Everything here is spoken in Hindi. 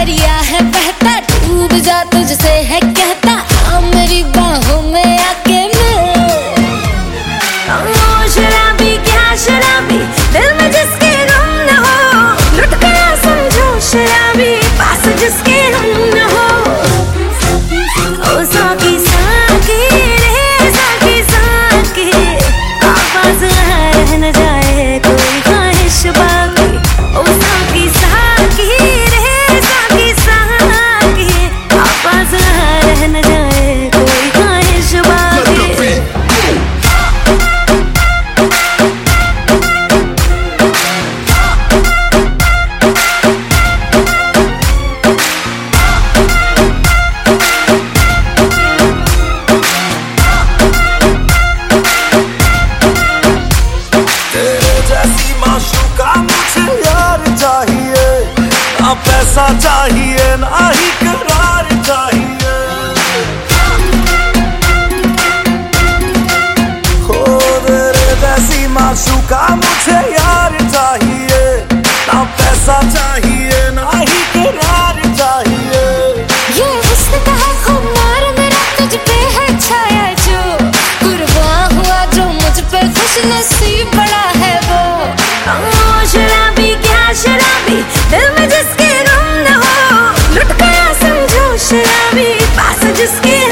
दरिया है बहता, डूब जा तुझसे है कहता, आ मेरी बाहों में आके मिल। ओ शराबी क्या शराबी, दिल में जिसके गम न हो, लुट गया समझो शराबी, पास जिसके हम न हो। ओ साकी साकी रे साकी साकी, आवाज रह न जाए कोई ख्वाहिश बाकी। ओ साकी साकी रे साकी साकी, आवाज रह न जाए कोई ख्वाहिश बाकी। पैसा चाहिए ना ही करार चाहिए, हो तेरे जैसी माशूका मुझे यार चाहिए, ना पैसा चाहिए ना ही करार चाहिए। ये हुस्न का है खुमार मेरा तुझ पे है छाया जो, कुर्बान हुआ जो मुझ पे खुश नसीब बड़ा है वो। ओ शराबी क्या शराबी, दिल में जिसके गम न हो, लुट गया समझो शराबी, पास जिसके